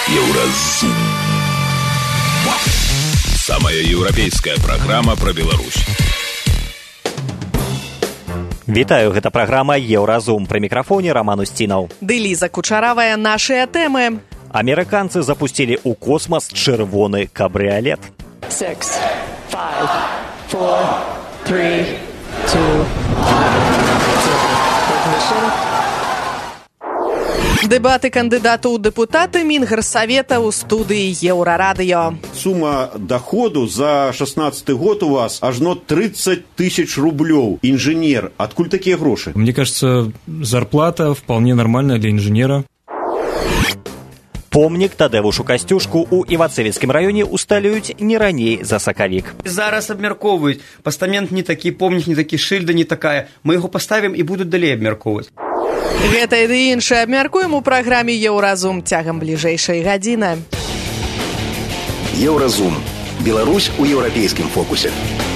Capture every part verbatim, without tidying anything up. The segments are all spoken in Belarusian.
Еўразум. Самая еўрапейская праграма пра Беларусь. Вітаю, гэта праграма Еўразум. Пры мікрафоне Роман Устінаў. Ды Ліза Кучаравая, нашыя тэмы. Амерыканцы запусцілі ў космас чырвоны кабрыялет. Six, five, four, three, two, Дэбаты кандыдата ў дэпутаты Мінгарсавета ў студыі Еўрарадыё. Сума доходу за шестнадцатый год у вас ажно тридцать тысяч рублёў. Инженер, откуль такие гроши? Мне кажется, зарплата вполне нормальная для инженера. Помнік Тадэвушу Касцюшку ў Івацэвіцкім раёне усталююць не раней за сакавік. Зараз абмяркоўваюць. Пастамент не такі, помнік не такі, шыльда не такая. Мы яго паставім і будуць далей абмяркоўваць. Гэта і іншае абмяркуем у праграме Еўразум цягам бліжэйшай гадзіны. Еўразум. Беларусь у еўрапейскім фокусе.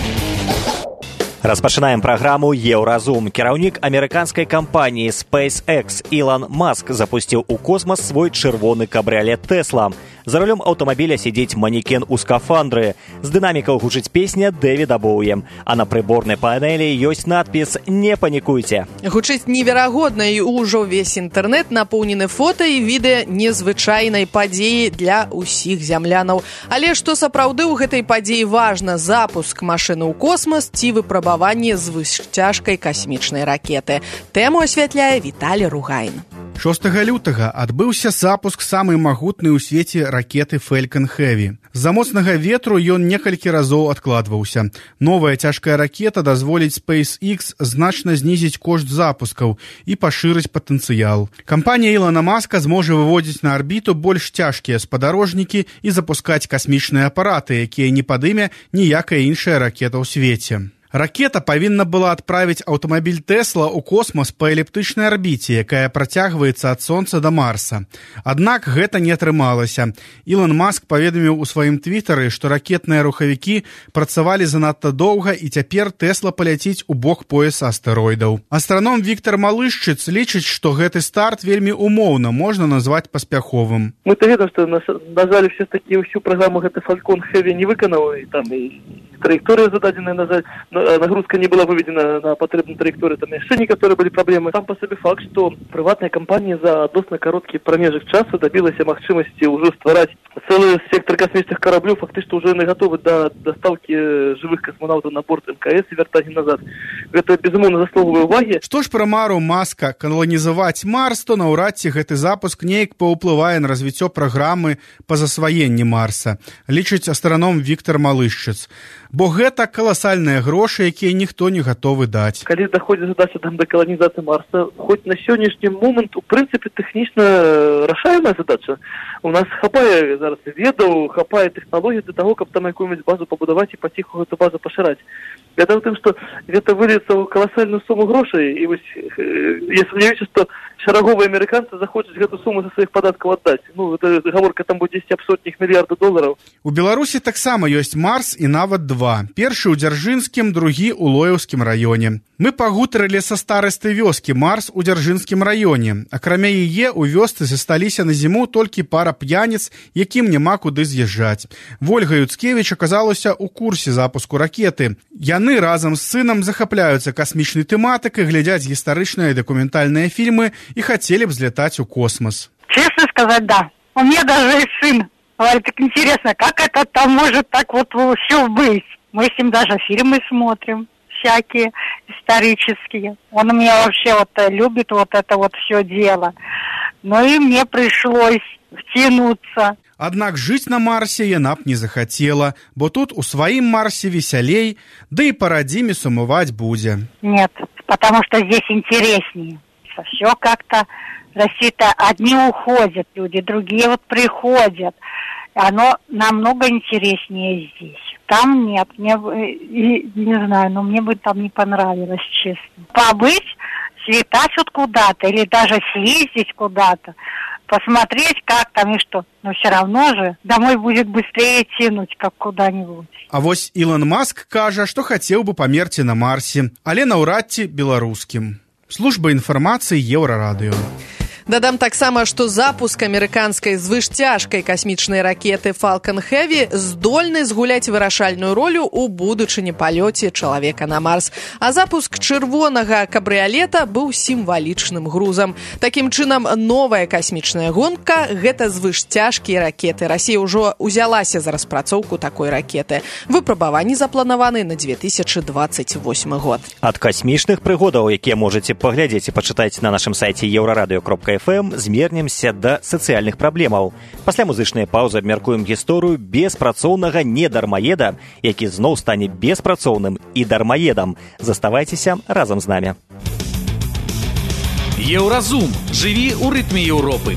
Распачынаем праграму Еўразум. Кіраўнік амерыканскай кампаніі SpaceX Ілан Маск запусціў у космас свой чырвоны кабрыялет Tesla. За рулём аўтамабіля сидзіць манекен у скафандры. З дынамікаў гучыць песня Дэвіда Боуі. А на прыборнай панелі ёсць надпіс «Не панікуйце». Гучыць неверагодна, і ўжо ўвесь інтэрнэт напоўнены фота і відэа незвычайнай падзеі для ўсіх зямлянаў. Але што сапраўды ў гэтай падзеі важна: запуск машыны ў космас ці выпрабаванне звышцяжкай касмічнай ракеты. Тэму асвятляе Віталій Ругайн. шостага лютага адбыўся запуск самай магутнай у свеце ракеты Falcon Heavy. З-за моцнага ветру ён некалькі разоў адкладваўся. Новая цяжкая ракета дазволіць SpaceX значна знізіць кошт запускаў і пашырыць патэнцыял. Кампанія Ілана Маска зможа выводзіць на арбіту больш цяжкія спадарожнікі і запускаць касмічныя апараты, якія не падыме ніякая іншая ракета ў свеце. Ракета павінна была адправіць аўтамабіль Tesla ў космас па эліптычнай арбіце, якая працягваецца ад Сонца да Марса. Аднак гэта не атрымалася. Ілан Маск паведаміў у сваім твітары, што ракетныя рухавікі працавалі занадта доўга і цяпер Tesla паляціць у бок пояса астэроідаў. Астраном Віктор Малышчыц лічыць, што гэты старт вельмі умоўна можна назваць паспяховым. Мы-то ведаем, што нажалі все-таки ўсю праграму гэты Falcon Heavy не выканаў, і там і траектория зададзеная нажаць, нагрузка не была выведена на патрэбную траекторию, там яшчэ некаторыя былі праблемы. Сам по сабе факт, што прыватная кампанія за адносна кароткі прамежак часу дабілася магчымасці ўжо ствараць цэлы сектор касмічных караблёў, фактычна ўжо не гатовы да дастаўкі жывых касманаўтаў на борт эм ка эс і вяртання назад. Гэта, безумоўна, заслугвае ўвагі. Што ж пра мару Маска каланізаваць Марс, то наўрад ці гэты запуск неяк паўплывае на развіццё праграмы па засваенні Марса, лічыць астраном Віктор Малышчыц. Бо гэта каласальныя грошы, якія ніхто не гатовы даць. Калі даходзіць задача там да каланізацыі Марса, хоць на сённяшні момант, у прынцыпе, тэхнічна рашаемая задача. У нас хапае зараз ведаў, хапае тэхналогій для таго, каб там якую-нибудь базу пабудаваць і паціху гэту базу пашыраць. Гэта ў тым, што гэта выльецца ў каласальную суму грошай, і вось, я сумняваюся, што шараговыя амерыканцы захочуць гэту суму за сваіх падаткаў аддаць. Ну, гэта гаворка там будзе ісці аб сотнях мільярдаў долараў. У Беларусі таксама ёсць Марс і нават два. Першы ў Дзяржынскім, другі ў Лоеўскім раёне. Мы пагутарылі са старастай вёскі Марс у Дзяржынскім раёне. Акрамя яе, у вёсцы засталіся на зіму толькі пара п'яніц, якім няма куды з'язджаць. Вольга Юцкевіч аказалася ў курсе запуску ракеты. Яны разам з сынам захапляюцца касмічнай тэматыкай, глядзяць гістарычныя і дакументальныя фільмы и хотели бы взлетать в космос. Честно сказать, да. У меня даже есть сын. Говорит, так интересно, как это там может так вот все быть. Мы с ним даже фильмы смотрим, всякие исторические. Он у меня вообще вот любит вот это вот все дело. Но и мне пришлось втянуться. Аднак жыць на Марсе яна б не захацела, бо тут у сваім Марсе весялей, да и по радзіме сумаваць будзе. Нет, потому что здесь интереснее. Все как-то рассчитано. Одни уходят люди, другие вот приходят. Оно намного интереснее здесь. Там нет. Мне, не знаю, но мне бы там не понравилось, честно. Побыть, слетать вот куда-то или даже съездить куда-то, посмотреть, как там и что. Но все равно же домой будет быстрее тянуть, как куда-нибудь. А вось Ілон Маск кажа, што хацеў бы памерці на Марсе, але наўрад ці беларускім. Служба інфармацыі Еўрарадыё. Дадам таксама, што запуск амерыканскай звышцяжкай касмічнай ракеты Falcon Heavy здольны згуляць вырашальную ролю ў будучыні палёце чалавека на Марс. А запуск чырвонага кабрыялета быў сімвалічным грузам. Такім чынам, новая касмічная гонка – гэта звышцяжкія ракеты. Расія ўжо ўзялася за распрацоўку такой ракеты. Выпрабаванні запланаваны на две тысячы двадцать восьмы год. Ад касмічных прыгодаў, якія можаце паглядзець і пачытаць на нашым сайце еўрарадыё кропка эф эм, змернемся да сацыяльных праблемаў. Пасля музычнай паўзы абмяркуем гісторыю беспрацоўнага недармаеда, які зноў стане беспрацоўным і дармаедам. Заставайцеся разам з намі. Еўразум. Жыві ў рытме Еўропы.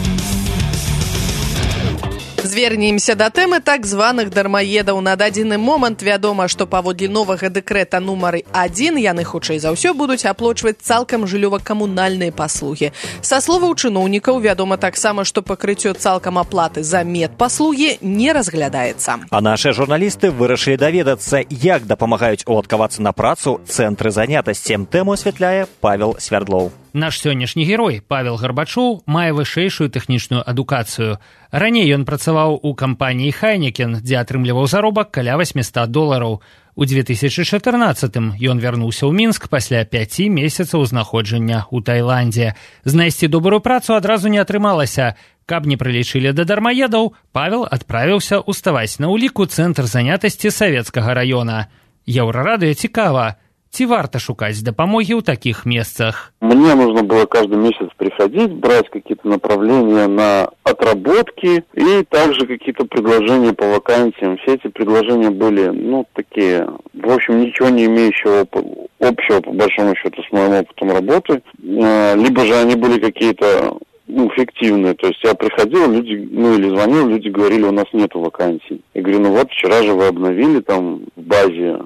Звернемся да тэмы так званых дармаедаў. На дадзены момант вядома, што паводле новага дэкрэта нумар адзін яны хутчэй за ўсё будуць аплочваць цалкам жыллёва-камунальныя паслугі. Са словаў чыноўнікаў вядома таксама, што пакрыццё цалкам аплаты за медпаслугі не разглядаецца. А нашыя журналісты вырашылі даведацца, як дапамагаюць уладкавацца на працу цэнтры занятасці. Тэму асвятляе Павел Свярдлоў. Наш сённяшні герой, Павел Гарбачоў, мае вышэйшую тэхнічную адукацыю. Раней ён працаваў у кампаніі «Хайнекен», дзе атрымліваў заробак каля восемьсот долараў. У две тысячы чатырнаццатым ён вярнуўся ў Мінск пасля пяці месяцаў знаходжання ў Таіландзе. Знайсці добрую працу адразу не атрымалася. Каб не прылічылі да дармаедаў, Павел адправіўся ўставаць на ўлік у цэнтр занятасці Савецкага раёна. Еўрарадыё цікава. Ці варта шукаць дапамогі ў такіх месцах? Мне нужно было каждый месяц приходить, брать какие-то направления на отработки и также какие-то предложения по вакансиям. Все эти предложения были, ну, такие, в общем, ничего не имеющего общего, по большому счету, с моим опытом работы. Либо же они были какие-то, ну, фиктивные. То есть я приходил, люди, ну, или звонил, люди говорили, у нас нету вакансий. Я говорю, ну вот, вчера же вы обновили там в базе.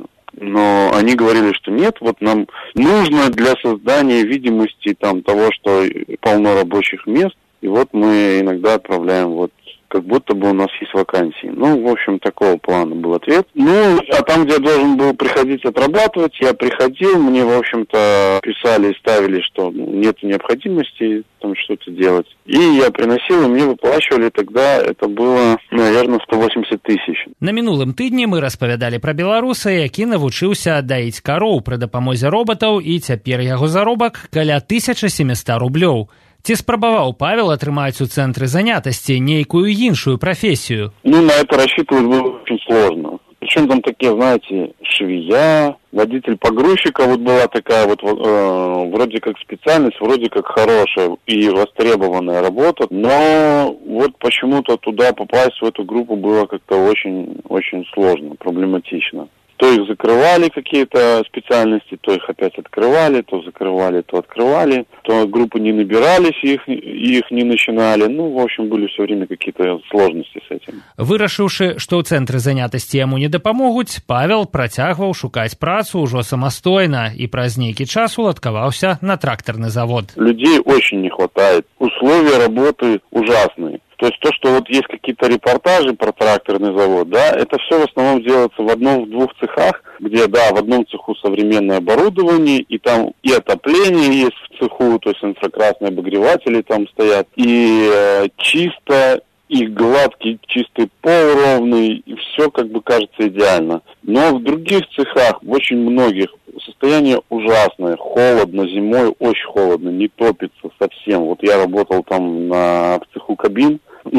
Но они говорили, что нет, вот нам нужно для создания видимости там того, что полно рабочих мест, и вот мы иногда отправляем вот как будто бы у нас есть вакансии. Ну, в общем, такого плана был ответ. Ну, а там, где я должен был приходить отрабатывать, я приходил, мне, в общем-то, писали и ставили, что нет необходимости там что-то делать. И я приносил, и мне выплачивали тогда, это было, наверное, сто восемьдесят тысяч. На мінулым тыдні мы распавядалі пра беларуса, які навучыўся даіць кароў пры дапамозе роботаў, і цяпер яго заробак каля тысяча сямсот рублёў. Ці спрабаваў Павел атрымаць у цэнтры занятасці нейкую іншую профессию? Ну, на это рассчитывать было очень сложно. Причем там такие, знаете, швея, водитель погрузчика, вот была такая вот э, вроде как специальность, вроде как хорошая и востребованная работа, но вот почему-то туда попасть в эту группу было как-то очень-очень сложно, проблематично. То их закрывали какие-то специальности, то их опять открывали, то закрывали, то открывали, то группы не набирались, их, их не начинали. Ну, в общем, были все время какие-то сложности с этим. Вырашыўшы, што ў цэнтры занятасці яму не дапамогуць, Павел працягваў шукаць працу ўжо самастойна і праз нейкі час уладкаваўся на тракторный завод. Людей очень не хватает. Условия работы ужасные. То есть то, что вот есть какие-то репортажи про тракторный завод, да, это все в основном делается в одном-двух цехах, где, да, в одном цеху современное оборудование, и там и отопление есть в цеху, то есть инфракрасные обогреватели там стоят, и э, чисто, и гладкий, чистый пол ровный, и все как бы кажется идеально. Но в других цехах, в очень многих, состояние ужасное, холодно, зимой очень холодно, не топится совсем. Вот я работал там на, в цеху кабин,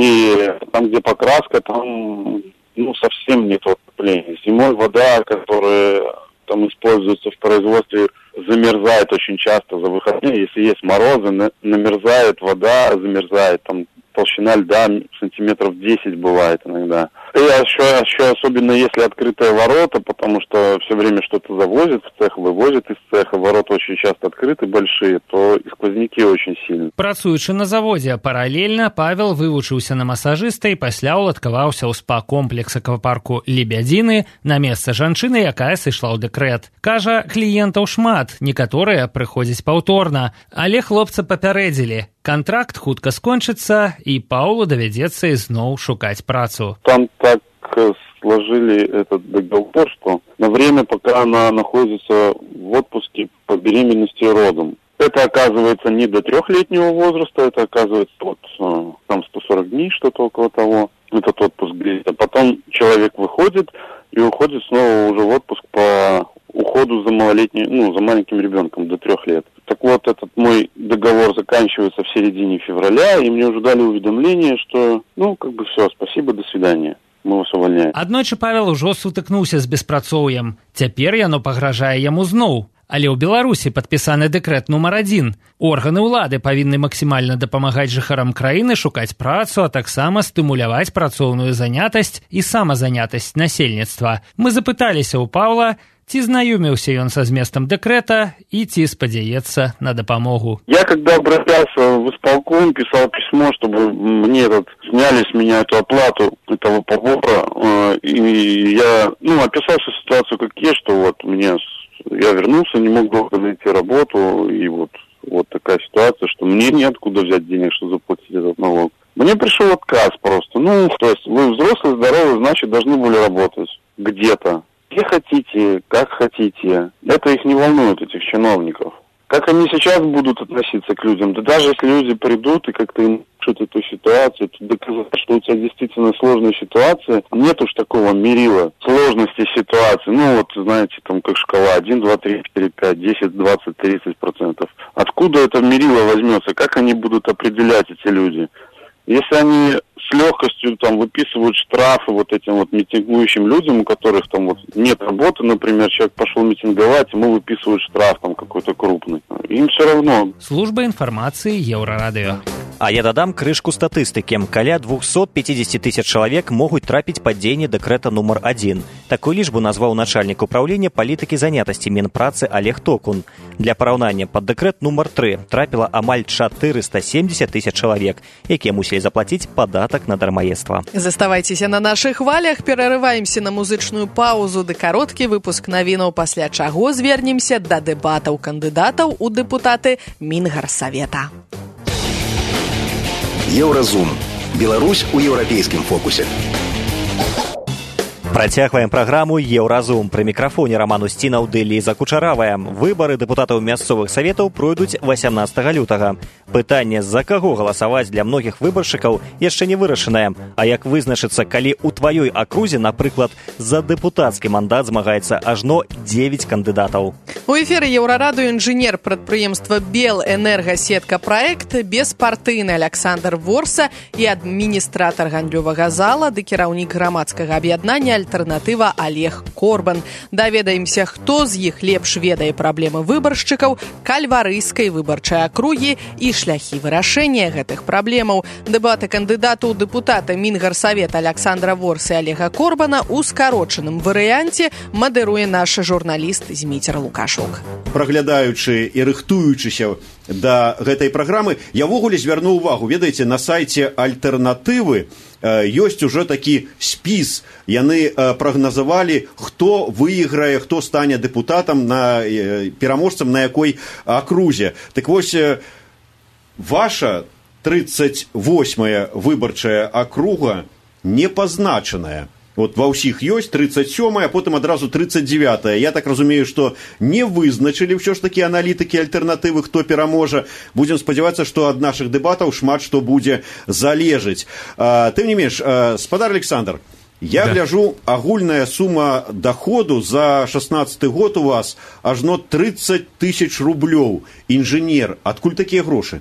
и там, где покраска, там, ну, совсем нет отопления. Зимой вода, которая там используется в производстве, замерзает очень часто за выходные. Если есть морозы, намерзает вода, замерзает, там толщина льда сантиметров десять бывает иногда. И еще, еще особенно если открытые ворота, потому что все время что-то завозят в цех, вывозят из цеха, ворота очень часто открыты, большие, то и сквозняки очень сильные. Працуючы на заводзе, паралельна Павел вывучыўся на масажыста і пасля уладкаваўся ў спа-комплекс аквапарку «Лебядзіны» на месца жанчыны, якая сышла ў дэкрэт. Кажа, кліентаў шмат, некаторыя прыходзяць паўторна, але хлопца папярэдзілі. Контракт хутка скончыцца, і Паулу давядзецца ізноў шукаць працу. Там так сложили этот договор, что на время, пока она находится в отпуске по беременности и родам, Это оказывается не до трехлетнего возраста, это оказывается вот там сто сорок дней, что-то около того, этот отпуск длится. Потом человек выходит и уходит снова уже в отпуск по уходу за малолетним, ну, за маленьким ребенком до трех лет. Так вот, этот мой договор заканчивается в середине февраля, и мне уже дали уведомление, что, ну, как бы все, спасибо, до свидания. Мы вас увольняем. Аднойчы Павел ужо сутыкнуўся з беспрацоўем. Цяпер яно пагражае яму зноў. Але ў Беларусі падпісаны дэкрэт нумар адзін. Органы ўлады павінны максімальна дапамагаць жыхарам краіны шукаць працу, а таксама стымуляваць працоўную занятасць і самазанятасць насельніцтва. Мы запыталіся ў Павла, ці знаёміўся ён са зместам дэкрэта і ці спадзяецца на дапамогу. Я когда обращался в исполком, писал письмо, чтобы мне этот, сняли с меня эту оплату этого побора, э, и я, ну, описал всю ситуацию как есть, что вот мне, я вернулся, не мог долго найти работу, и вот, вот такая ситуация, что мне неоткуда взять денег, чтобы заплатить этот налог. Мне пришел отказ просто. Ну, то есть вы взрослые, здоровые, значит, должны были работать где-то. Где хотите, как хотите. Это их не волнует, этих чиновников. Как они сейчас будут относиться к людям? Да даже если люди придут и как-то им решат эту ситуацию, то доказать, что у тебя действительно сложная ситуация, нет уж такого мерила сложности ситуации. Ну вот, знаете, там как шкала один, два, три, четыре, пять, десять, двадцать, тридцать процентов. Откуда это мерило возьмется? Как они будут определять, эти люди? Если они с легкостью там выписывают штрафы вот этим вот митингующим людям, у которых там вот нет работы, например, человек пошел митинговать, ему выписывают штраф там какой-то крупный. Им все равно. Служба информации Еўрарадыё. А я дадам крышку статыстыкі. Каля двухсот пятидесяти тысяч чалавек могуць трапіць пад дзеянне дэкрэта нумар адзін. Такую лічбу назваў начальнік управлення палітыкі занятасці Мінпрацы Олег Токун. Для параўнання, пад дэкрэт нумар тры трапіла амаль чатырыста семьдесят тысяч чалавек, якія мусілі заплаціць падатак на дармаедства. Заставайцеся на нашых хвалях, перарываемся на музычную паузу ды кароткі выпуск навінаў, пасля чаго звернемся да дэбатаў кандыдатаў у дэпутаты Мінгарсавета. Еўразум. Беларусь у еўрапейскім фокусе. Працягваем праграму «Еўразум». Пры мікрафоне Роман Устінаў ды Ліза Кучаравая. Выбары дэпутатаў мясцовых саветаў пройдуць васямнаццатага лютага. Пытанне, за каго галасаваць для многіх выбаршчыкаў, яшчэ не вырашанае. А як вызначыцца, калі ў тваёй акрузе, напрыклад, за дэпутацкі мандат змагаецца ажно дзевяць кандыдатаў? У эфіры Еўрарадыё інжынер прадпрыемства «Белэнергасетка Праект», беспартыйны Александр Ворса і адміністратар гандлёвага зала ды кіраўнік грамадскага аб'яднання «Альтэрнатыва» Олег Корбан. Даведаемся, хто з іх лепш ведае праблемы выбаршчыкаў кальварыйскай выбарчай акругі і шляхі вырашэння гэтых праблемаў. Дэбаты кандыдату ў дэпутата Мінгарсавета Александра Ворса і Олега Корбана ў скарочаным варыянце мадыруе наш журналіст Зміцер Лукашук. Праглядаючы і рыхтуючыся да гэтай праграмы, я ввогуле звярнуў увагу, ведаеце, на сайце «Альтэрнатывы» ёсць ужо такі спіс. Яны прагназавалі, хто выйграе, хто стане дэпутатам, на пераможцам на якой акрузе. Так вось, ваша тридцать восьмая выбарчая акруга не пазначаная. Вот ва ўсіх ёсць тридцать сёмая, а потым адразу тридцать девятая. Я так разумею, што не вызначылі ўсё ж такі аналітыкі альтэрнатывы, хто пераможа. Будзем спадзявацца, што ад нашых дэбатаў шмат што будзе залежыць. А, тым не менш, а, спадар Александр, я да. гляжу, агульная сума доходу за шестнадцатый год у вас ажно тридцать тысяч рублёў. Инженер, адкуль такія грошы?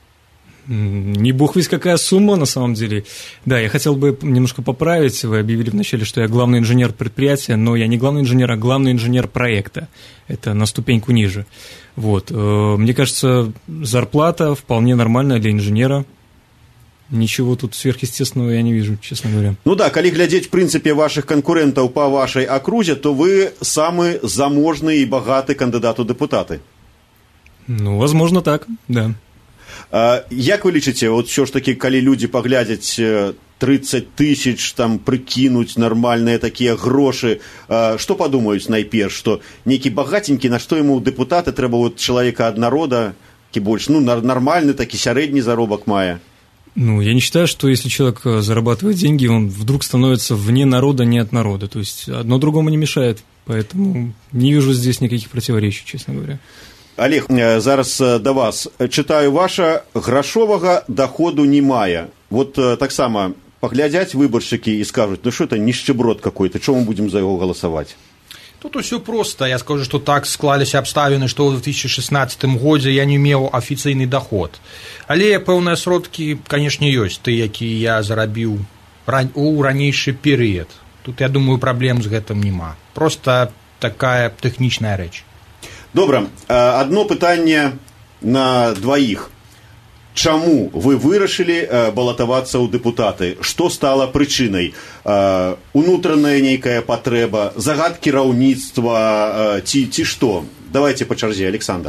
Не бог весть какая сумма на самом деле. Да, я хотел бы немножко поправить. Вы объявили вначале, что я главный инженер предприятия, но я не главный инженер, а главный инженер проекта. Это на ступеньку ниже. Вот. Мне кажется, зарплата вполне нормальная для инженера. Ничего тут сверхъестественного я не вижу, честно говоря. Ну да, калі глядзець, в принципе, ваших конкурентов по вашей окрузе, то вы самый заможный и богатый кандидат у депутаты. Ну, возможно, так, да. Як вы лічыце, вот все ж таки, калі людзі паглядзяць тридцать тысяч, там, прыкінуць нармальныя такія грошы, што падумаюць найперш, што нейкі багатенькі, на што яму дэпутаты, трэба вот чалавека ад народа, кі больш, ну, нармальны такі сярэдні заробак мае? Ну, я не считаю, что если человек зарабатывает деньги, он вдруг становится вне народа, не от народа. То есть одно другому не мешает, поэтому не вижу здесь никаких противоречий, честно говоря. Олег, зараз да вас. Читаю ваша, грашовага доходу не мае. Вот так само поглядят выборщики и скажут, ну что это нищеброд какой-то, чего мы будем за его голосовать? Тут все просто. Я скажу, что так склаліся абставіны, што ў две тысячи шестнадцатым годзе я не меў афіцыйны доход. Але пэўныя сродкі, канешне, ёсць, ты, які я зарабіў у ранейшы перыяд. Тут, я думаю, праблем з гэтым няма. Просто такая тэхнічная рэч. Добра, одно пытанне на двоих. Чаму вы вырашылі балатавацца ў дэпутаты? Што стала прычынай? Унутраная нейкая патрэба, загад кіраўніцтва ці, ці што? Давайте по чарзе, Александр.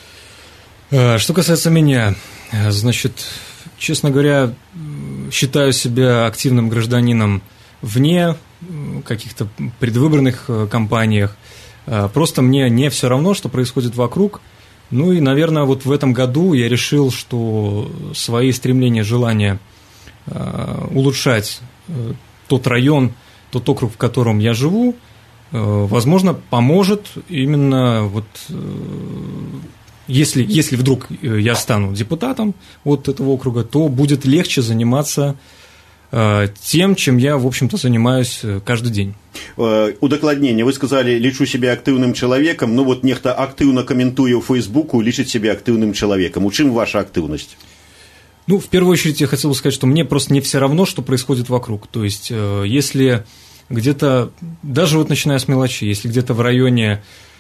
Что касается меня, значит, честно говоря, считаю себя активным гражданином вне каких-то предвыборных кампаниях. Просто мне не все равно, что происходит вокруг. Ну и, наверное, вот в этом году я решил, что свои стремления, желания э, улучшать э, тот район, тот округ, в котором я живу, э, возможно, поможет именно вот, э, если, если вдруг я стану депутатом вот этого округа, то будет легче заниматься тем, чем я, в общем-то, занимаюсь каждый день. Удакладнение. Вы сказали, лічу себя активным человеком, но вот нехта активно комментуя в Фейсбуку, лічит себя активным человеком. У чем ваша активность? Ну, в первую очередь, я хотел бы сказать, что мне просто не все равно, что происходит вокруг. То есть, если где-то, даже вот начиная с мелочи, если где-то в районе,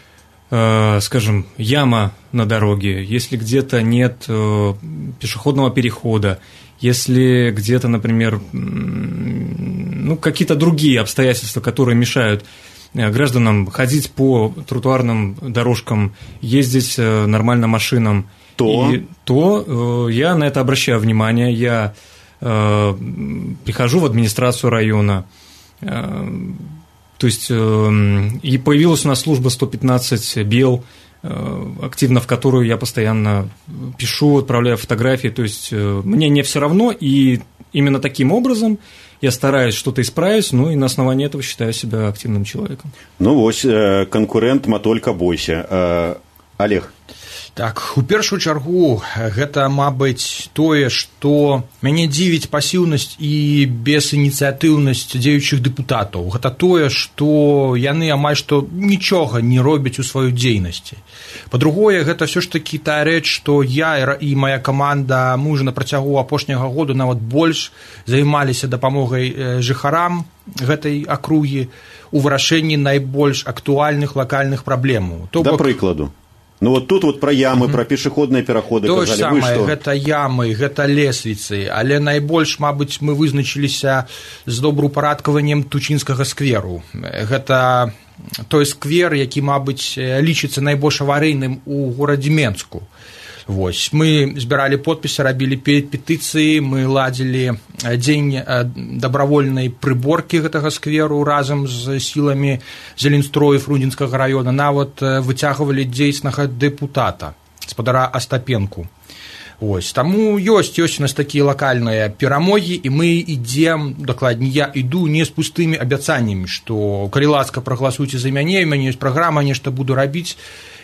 скажем, яма на дороге, если где-то нет пешеходного перехода, если где-то, например, ну, какие-то другие обстоятельства, которые мешают гражданам ходить по тротуарным дорожкам, ездить нормально машинам, то, и, то э, я на это обращаю внимание, я э, прихожу в администрацию района, э, то есть э, и появилась у нас служба сто пятнадцать БЕЛ, активно в которую я постоянно пишу, отправляю фотографии, то есть мне не все равно, и именно таким образом я стараюсь что-то исправить, ну и на основании этого считаю себя активным человеком. Ну вот, конкурент матолька бойся. Олег. Так, у першую чаргу гэта, мабыць, тое, што мяне дзівіць пасіўнасць і безініцыятыўнасць дзеючых дэпутатаў. Гэта тое, што яны амаль што нічога не робяць у сваёй дзейнасці. Па-другое, гэта ўсё ж такі тая рэч, што я і мая каманда, мы ўжо на працягу апошняга году нават больш займаліся дапамогай жыхарам гэтай акругі у вырашэнні найбольш актуальных лакальных праблемаў. Да прыкладу. Ну вот тут вот про ямы, mm-hmm. про пешеходные пераходы то казалі. Самае, вы што? Гэта ямы, гэта лесвіцы, але найбольш, мабыць, мы вызначыліся з добраўпарадкаваннем Тучынскага скверу. Гэта той сквер, які, мабыць, лічыцца найбольш аварыйным у горадзе Менску. Вось. Мы збіралі подпісы, рабілі петыцыі, мы ладзілі дзень дабравольнай прыборкі гэтага скверу разам з сіламі Зеленстрою Фрунзенскага района, нават выцягвалі дзейснага дэпутата, спадара Астапенку. Вось. Таму ёсць, ёсць у нас такія лакальныя перамогі, і мы ідзем, дакладней, я іду не з пустымі абяцаннямі, што, калі ласка, прагаласуйце за мяне, у мяне ёсць праграма, нешта буду рабіць.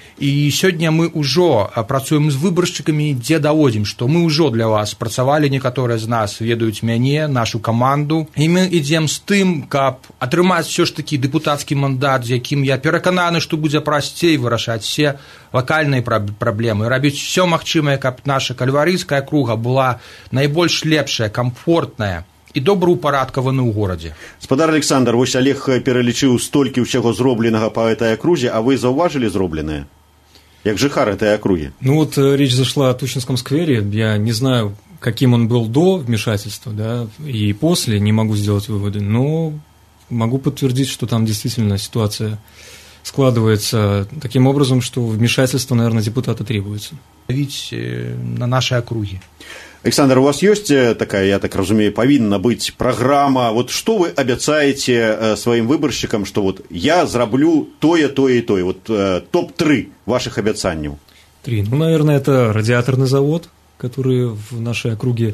І сёння мы ўжо працуем з выбаршчыкамі, дзе даводзім, што мы ўжо для вас працавалі, некаторыя з нас ведаюць мяне, нашу каманду, і мы ідзем з тым, каб атрымаць ўсё ж такі дэпутацкі мандат, з якім я перакананы, што будзе прасцей вырашаць все лакальныя праблемы, рабіць усё магчымае, каб наша кальварыйская акруга была найбольш лепшая, камфортная і добраўпарадкаваны ў горадзе. Спадар Александр, вось Олег пералічыў столькі ўсяго зробленага па этой акрузе, а вы заўважылі зробленае? Як жихар этой округи? Ну вот речь зашла о Тучинском сквере. Я не знаю, каким он был до вмешательства, да, и после, не могу сделать выводы, но могу подтвердить, что там действительно ситуация складывается таким образом, что вмешательство, наверное, депутата требуется. Ведь на нашей округе. Александр, у вас есть такая, я так разумею, повинна быть программа, вот что вы обещаете своим выборщикам, что вот я зраблю тое, тое и тое, вот топ три ваших обещаний? Три. Ну, наверное, это радиаторный завод, который в нашей округе,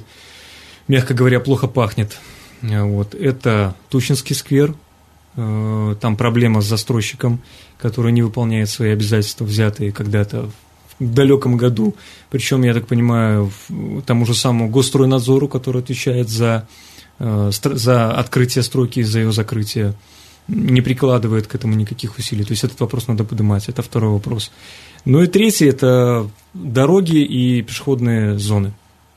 мягко говоря, плохо пахнет. Вот. Это Тучинский сквер, там проблема с застройщиком, который не выполняет свои обязательства, взятые когда-то далеком году. Причем, я так понимаю, тому же самому Госстройнадзору, который отвечает за, за открытие стройки и за ее закрытие, не прикладывает к этому никаких усилий. То есть этот вопрос надо поднимать. Это второй вопрос. Ну и третий – это дороги и пешеходные зоны.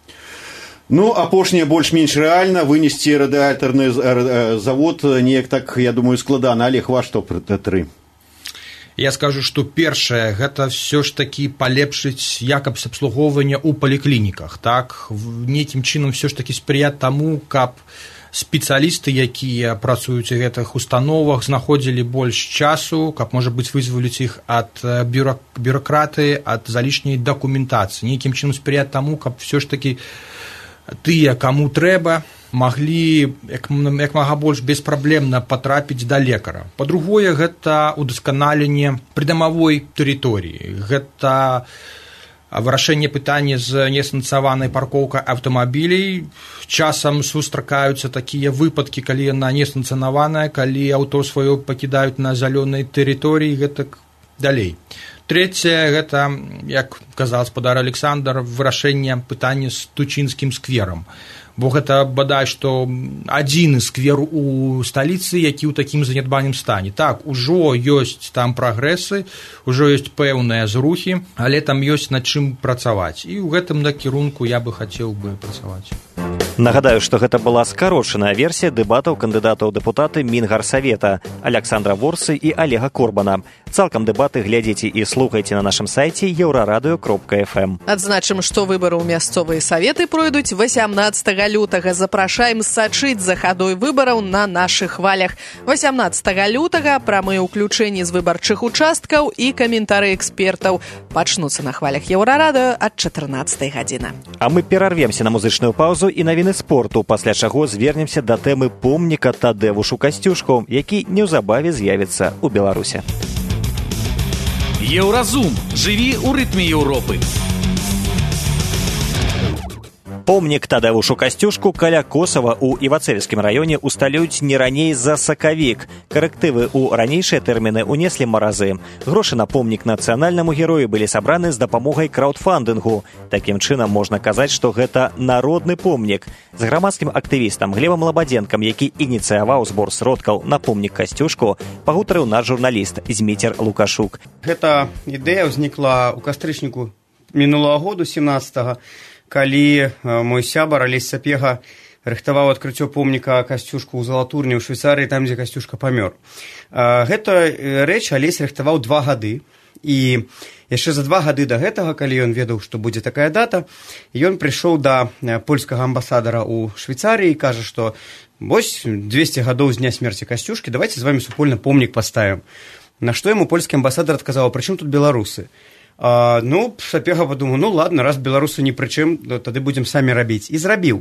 Ну, апошняе больш-менш рэальна, вынесці радыяльтарны завод неяк так, я думаю, складана. Олег, ваш топ-тры? Я скажу, што першае, гэта все ж такі палепшыць якасць абслугоўвання ў паліклініках. Так? Нейкім чынам все ж такі спрыяць таму, каб спецыялісты, якія працуюць у гэтых установах, знаходзілі больш часу, каб, можа быць, вызваліць іх ад бюракраты, ад залішняй дакументацыі. Нейкім чынам спрыяць таму, каб все ж такі тыя, каму трэба, маглі як, як мага больш беспраблемна патрапіць да лекара. Па-другое, гэта удасканаленне прыдамавой тэрыторыі. Гэта вырашэнне пытання з несанкцыянаванай паркоўкай аўтамабілей. Часам сустракаюцца такія выпадкі, калі яна несанкцыянаваная, калі аўто сваё пакідаюць на зялёнай тэрыторыі, гэтак далей. Трэцяе, гэта, як казаў гаспадар Александр, вырашэнне пытання з Тучынскім скверам. Бо гэта, бадай, што адзіны сквер у сталіцы, які ў такім занядбаным стане. Так, ужо ёсць там прагрэсы, ужо ёсць пэўныя зрухі, але там ёсць над чым працаваць. І ў гэтым накірунку я бы хацеў бы працаваць. Нагадаю, што гэта была скарошаная версія дэбатаў кандыдатаў дэпутаты Мінгарсавета Александра Ворсы і Олега Корбана. Цалкам дэбаты глядзіце і слухайце на нашым сайце еўрарадыё кропка эф эм. Адзначым, што выбары ў мясцовыя саветы пройдуць васямнаццатага лютага. Запрашаем сачыць за хадой выбараў на нашых хвалях. васямнаццатага лютага прамыя ўключэнні з выбарчых участкаў і каментары экспертаў пачнуцца на хвалях еўрарадыё ад чатырнаццатай гадзіны. А мы перарвемся на музычную паўзу і навіны спорту, пасля чаго звернемся да тэмы помніка Тадэвушу Касцюшку, які неўзабаве з'явіцца ў Беларуси. Еўразум. Жыві ў рытме Еўропы. Помнік Тадэвушу Касцюшку каля Косава ў Івацэвскім раёне усталююць не раней за сакавік. Карэктывы ў ранейшыя тэрміны ўнеслі маразы. Грошы на помнік нацыянальнаму герою былі сабраны з дапамогай краўдфандынгу. Такім чынам можна казаць, што гэта народны помнік. З грамадскім актывістам Глебам Лабадзенкам, які ініцыяваў збор сродкаў на помнік Касцюшку, пагутарыў наш журналіст Зміцер Лукашук. Гэта ідэя ўзнікла ў кастрычніку мінулага году, семнаццатага, калі мой сябар Алесь Сапега рыхтаваў адкрыццё помніка Касцюшку ў Залатурні ў Швейцарыі, там, дзе Касцюшка памёр. Гэта рэч Алесь рыхтаваў два гады, і яшчэ за два гады да гэтага, калі ён ведаў, што будзе такая дата, ён прыйшоў да польскага амбасадара ў Швейцарыі і кажа, што вось двесце гадоў з дня смерці Касцюшкі, давайте з вами супольна помнік паставім. На што яму польскі амбасадар адказаў: пры чым тут беларусы? А, ну, Сапега падумаў, ну ладно, раз беларусы ні пры чым, тады будзем самі рабіць. І зрабіў.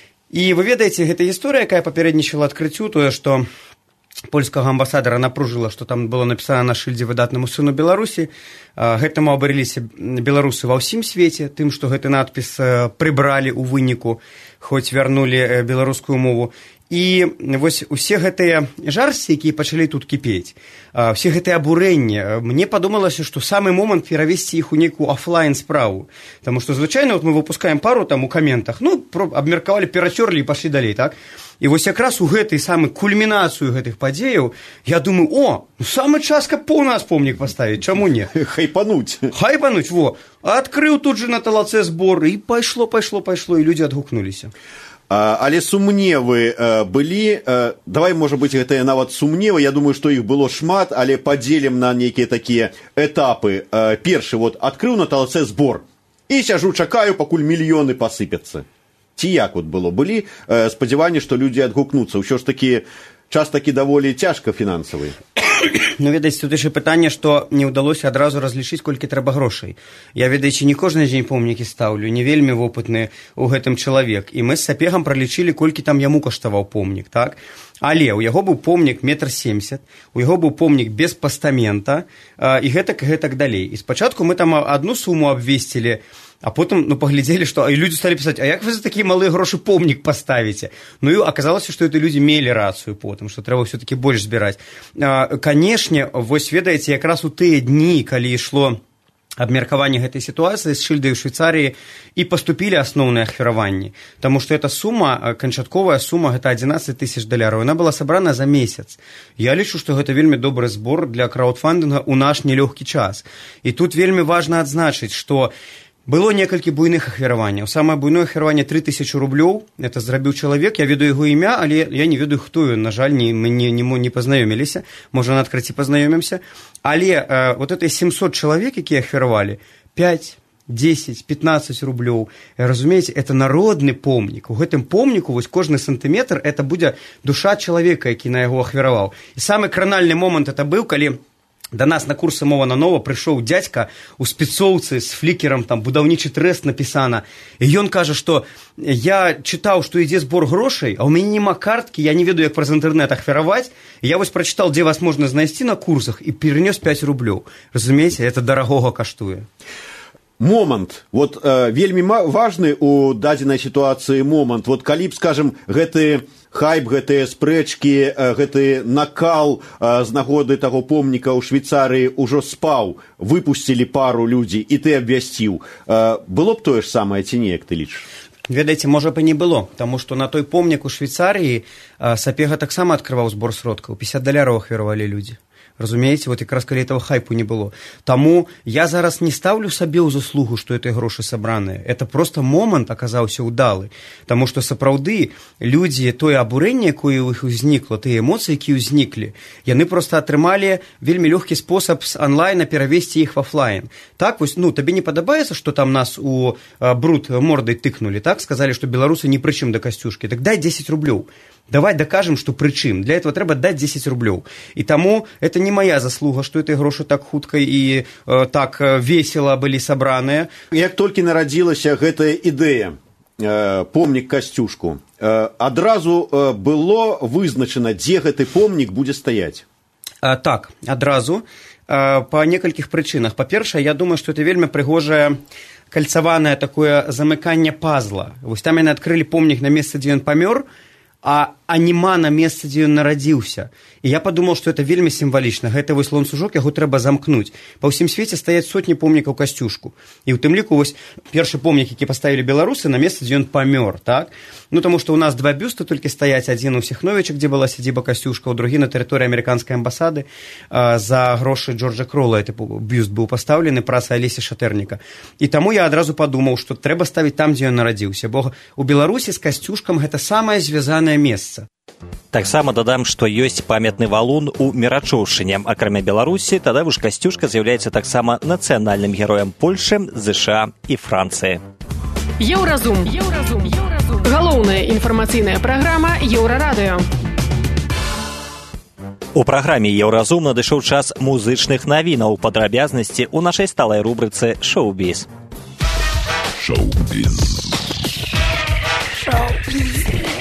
І вы ведаеце, гэта гісторыя, якая папярэднічала адкрыццю, тое, што польскага амбасадара напружыла, што там было напісана на шыльдзе выдатнаму сыну Беларусі. Гэтаму абарыліся беларусы ва ўсім свеце, тым, што гэты надпіс прыбралі ў выніку, хоць вярнулі беларускую мову. І вось усе гэтыя жарсці, якія пачалі тут кіпець, усе гэтыя абурэнні, мне падумалася, што самы момант перавесці іх у нейкую офлайн справу. Таму што звычайна вот мы выпускаем пару там у каментах, ну, абмеркавалі, перацёрлі і пашлі далей, так? І вось якраз у гэтай самай кульмінацыю гэтых падзеяў я думаю, о, ну самы час, каб у нас помнік паставіць, чаму не? Хайпануць. Хайпануць, во. Адкрыў тут же на талацэ збор, і пайшло, пайшло, пайшло, і людзі адгукнуліся. Але сумневы былі, давай, можа быць, гэтыя нават сумневы, я думаю, што іх было шмат, але падзелім на нейкія такія этапы. Першы, вот, адкрыў на талацэ збор, і сяжу, чакаю, пакуль мільёны пасыпяцца. Ці як вот было? Былі спадзяванні, што людзі адгукнуцца, ўсё ж такі час такі даволі цяжка фінансавы. Ну, ведаеце, тут яшчэ пытанне, што не ўдалося адразу разлічыць, колькі трэба грошай. Я, ведаеце, не кожны дзень помнікі стаўлю, не вельмі вопытны ў гэтым чалавек. І мы з Сапегам пралічылі, колькі там яму каштаваў помнік, так? Але ў яго быў помнік метр семдзесят, у яго быў помнік без пастамента, і гэтак, і гэтак далей. І спачатку мы там адну суму абвесцілі, а потым, ну, паглядзелі, што і людзі сталі пісаць, а як вы за такія малыя грошы помнік паставіце? Ну, і аказалася, што это людзі мелі рацыю потым, што трэба ўсё-такі больш збіраць. Канешне, вось ведаеце, якраз у тыя дні, калі ішло абмеркаванне гэтай сітуацыі з шыльдай ў Швейцарыі і паступілі асноўныя ахвяраванні, таму што эта сума, канчатковая сума, гэта адзінаццаць тысяч даляраў, яна была сабрана за месяц. Я лічу, што гэта вельмі добры збор для краўдфандынга ў наш нелёгкі час. І тут вельмі важна адзначыць, што было некалькі буйных ахвяраванняў. Самае буйное ахвяраванне тры тысячы рублёў, это зрабіў чалавек, я ведаю яго імя, але я не ведаю, хто ён, на жаль, не, мы не, не, не пазнаёміліся, можа на адкрыцці пазнаёмімся, але э, вот этой семьсот чалавек, якія ахвяравалі, пять, десять, пятнадцать рублёў, разумееце, это народны помнік. У гэтым помніку вось кожны сантыметр это будзе душа чалавека, які на яго ахвяраваў. І самы кранальны момант это быў, калі да нас на курсы «Мова на нова» прыйшоў дзядзька у спецоўцы з флікерам, там будаўнічы трэст напісана, і ён кажа, што я чытаў, што ідзе збор грошай, а ў мяне няма карткі, я не ведаю, як праз інтэрнэт ахвяраваць, я вось прачытаў, дзе вас можна знайсці на курсах, і перанёс пять рублёў. Разумееце, это дарагога каштуе. Момант, вот э, вельмі важны у дадзенай сітуацыі момант, вот калі б, скажем, гэты хайп, гэтыя спрэчкі, э, гэты накал э, з нагоды таго помніка ў Швейцарыі ўжо спаў, выпусцілі пару людзей, і ты абвясціў, э, было б тое ж самае ці не, як ты лічыш? Ведаеце, можа б і не было, таму што на той помнік у Швейцарыі э, Сапега таксама адкрываў збор сродкаў, пятьдесят даляраў ахвяравалі людзі. Разумееце, вот якраз калі этого хайпу не было. Таму я зараз не ставлю сабе ў заслугу, што этой грошы сабраныя. Это просто момант аказаўся ўдалы. Таму што сапраўды людзі, тое абурэнне, якое ў іх узнікла, тыя эмоцыі, якія ўзніклі, яны проста атрымалі вельмі лёгкі спосаб з онлайна перавесці іх в офлайн. Так, вось, ну, табе не падабаецца, што там нас у а, бруд мордай тыкнулі, так, сказалі, што беларусы ні пры чым да Касцюшкі. Так дай десять рублёў. Давай дакажем, што прычым. Для этого трэба даць десять рублёў. І таму это не моя заслуга, што этой грошы так хутка і э, так весела былі сабраныя. Як толькі нарадзілася гэтая ідэя, э, помнік Касцюшку, э, адразу э, было вызначана, дзе гэты помнік будзе стаяць? А, так, адразу. А, па некалькіх прычынах. Па-першае, я думаю, што это вельмі прыгожае кальцаванае такое замыканне пазла. Вось там яны адкрылі помнік на месцы, дзе ён памёр, а, а нема на месцы, дзе ён нарадзіўся. І я падумаў, што это вельмі сімвалічна. Гэты вось ланцужок, яго трэба замкнуць. Па ўсім свеце стаяць сотні помнікаў Касцюшку. І ў тым ліку вось першы помнік, які паставілі беларусы, на месцы, дзе ён памёр, так? Ну, таму што ў нас два бюсты толькі стаяць, адзін у Сіхновіча, дзе была сядзіба Касцюшка, ў другі на тэрыторыі амерыканскай амбасады а, за грошы Джорджа Крола. Гэты бюст быў пастаўлены працай Алесі Шатэрніка. І таму я адразу падумаў, што трэба ставіць там, дзе ён нарадзіўся. Бо у Беларусі з Касцюшкам гэта самае звязанае месца. Таксама дадам, што ёсць памятны валун у Мерачоўшчыне. Акрамя Беларусі, тады ж Касцюшка з'яўляецца таксама нацыянальным героем Польшы, ЗША і Францыі. Еўразум. Еўразум. Еўразум. Галоўная інфармацыйная праграма Еўрарадыё. У праграме Еўразум надышоў час музычных навінаў, падрабязнасці ў нашай сталай рубрыцы «Шоу-біз». Шоу-біз. Шоу-біз.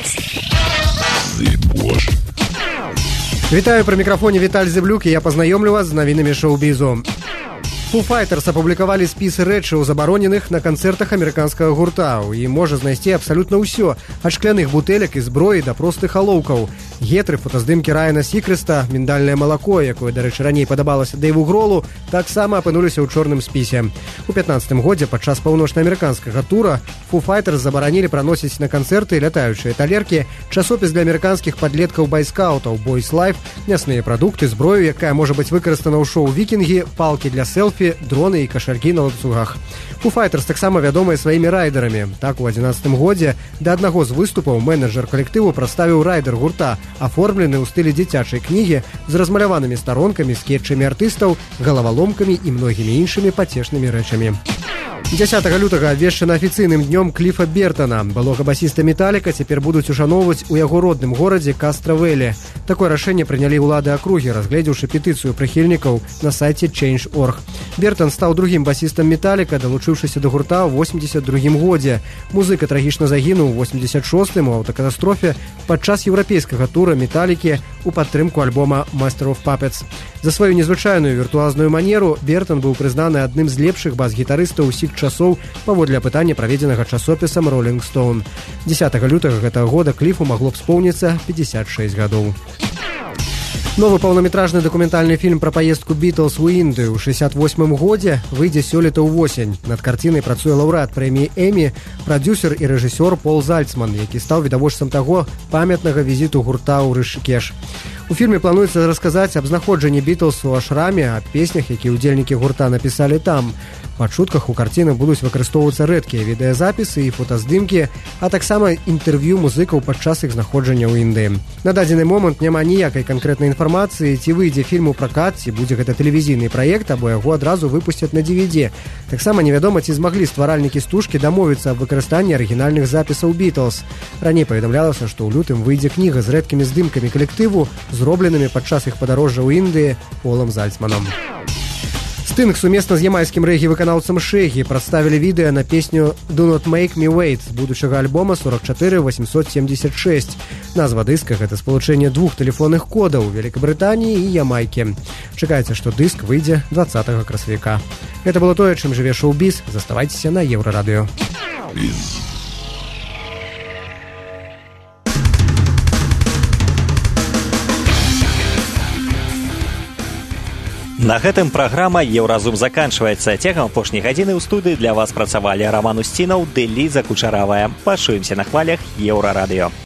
Вітаю, пры мікрафоне Віталь Зэблюк, і я пазнаёмлю вас з навінамі шоу-бізу. Foo Fighters апублікавалі спіс рэчаў, забароненых на канцэртах амерыканскага гурта. У ім можа знайсці абсалютна ўсё, ад шкляных бутэлек і зброі да простых алоўкаў. Гетры, фотаздымкі Райана Сікрэста, міндальнае малако, якое, дарэчы, раней падабалася Дэйву Гролу, таксама апынуліся ў чорным спісе. У пятнаццатым годзе падчас паўночна-амерыканскага тура Foo Fighters забаранілі праносіць на канцэрты лятаючыя талеркі, часопіс для амерыканскіх падлеткаў байскаутаў, Boys Life, мясныя прадукты, зброю, якая можа быць выкарыстана ў шоу «Вікінгі», палкі для селфі, дроны і кашалькі на ланцугах. Foo Fighters таксама вядомыя сваімі райдерамі. Так, у адзінаццатым годзе да аднаго з выступаў менеджер калектыву прадставіў райдер гурта, аформлены ў стылі дзіцячай кнігі з размаляванымі старонкамі, скетчамі артыстаў, галаваломкамі і многімі іншымі пацешнымі рэчамі. дзясятага лютага абвешчана афіцыйным днём Кліфа Бертона. Былога басіста Металіка цяпер будуць ушаноўваць у яго родным горадзе Кастравэлі. Такое рашэнне прынялі ўлады акругі, разгледзеўшы петыцыю прыхільнікаў на сайце чейндж точка орг. Бертон стаў другім басістам Металіка, далучыўшыся да гурта ў восемьдесят другім годзе. Музыка трагічна загінуў у восемьдесят шостым у аўтакатастрофе падчас еўрапейскага тура Металікі у падтрымку альбома Master of Puppets. За сваю незвычайную віртуазную манеру Бертон быў прызнаны адным з лепшых бас-гітарыстаў усіх часоў паводле апытання, праведзенага часопісам Rolling Stone. дзесятага лютага гэтага года Кліфу магло б споўніцца пятьдесят шесть гадоў. Новы паўнаметражны дакументальны фільм пра паездку Бітлз у Індыю ў шэсцьдзясят восьмым годзе выйдзе сёлета ўвосень. Над карцінай працуе лаўрэат прэміі Эмі, прадзюсер і рэжысёр Пол Зальцман, які стаў відавочцам таго памятнага візіту гурта ў Рышыкеш. У фільме плануецца расказаць аб знаходжанні Бітлз у ашраме, аб песнях, якія ўдзельнікі гурта напісалі там. Па чутках у карцінах будуць выкарыстоўвацца рэдкія відэазапісы і фотаздымкі, а таксама інтэрв'ю музыкаў падчас іх знаходжання ў Індыі. На дадзены момант няма ніякай канкрэтнай інфармацыі, ці выйдзе фільм у пракат, ці будзе гэта тэлевізійны праект, або яго адразу выпусцяць на ди ви ди. Таксама невядома, ці змаглі стваральнікі стужкі дамовіцца аб выкарыстанні арыгінальных запісаў Бітлз. Раней паведамлялася, што ў лютым выйдзе кніга з рэдкімі здымкамі калектыву, зробленымі падчас іх падарожжа ў Індыі Полам Зальцманам. Стынг сумесна з ямайскім рэгі-выканаўцам Шэгі прадставілі відэа на песню «Do Not Make Me Wait» з будучага альбома сорок чатыры восемьсот семьдесят шесть. Назва дыска – гэта спалучэнне двух тэлефонных кодаў Великабрытаніі і Ямайкі. Чакаецца, што дыск выйдзе двадцатага красавіка. Гэта было тое, чым жыве шоу-біз. Заставайцеся на Еўрарадыё. На гэтым праграма «Еўразум» заканчваецца. Цягам апошняй гадзіны ў студыі для вас працавалі Раман Усцінаў ды Ліза Кучаравая. Пачуемся на хвалях Еўрарадыё.